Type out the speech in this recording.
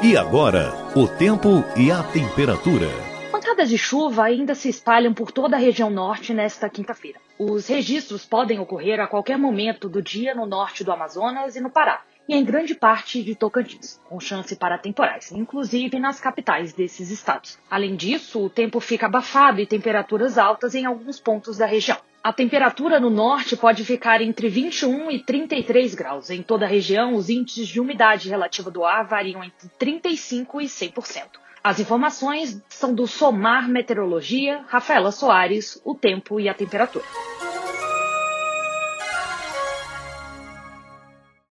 E agora, o tempo e a temperatura. Pancadas de chuva ainda se espalham por toda a região norte nesta quinta-feira. Os registros podem ocorrer a qualquer momento do dia no norte do Amazonas e no Pará, e em grande parte de Tocantins, com chance para temporais, inclusive nas capitais desses estados. Além disso, o tempo fica abafado e temperaturas altas em alguns pontos da região. A temperatura no norte pode ficar entre 21 e 33 graus. Em toda a região, os índices de umidade relativa do ar variam entre 35% e 100%. As informações são do Somar Meteorologia, Rafaela Soares, o tempo e a temperatura.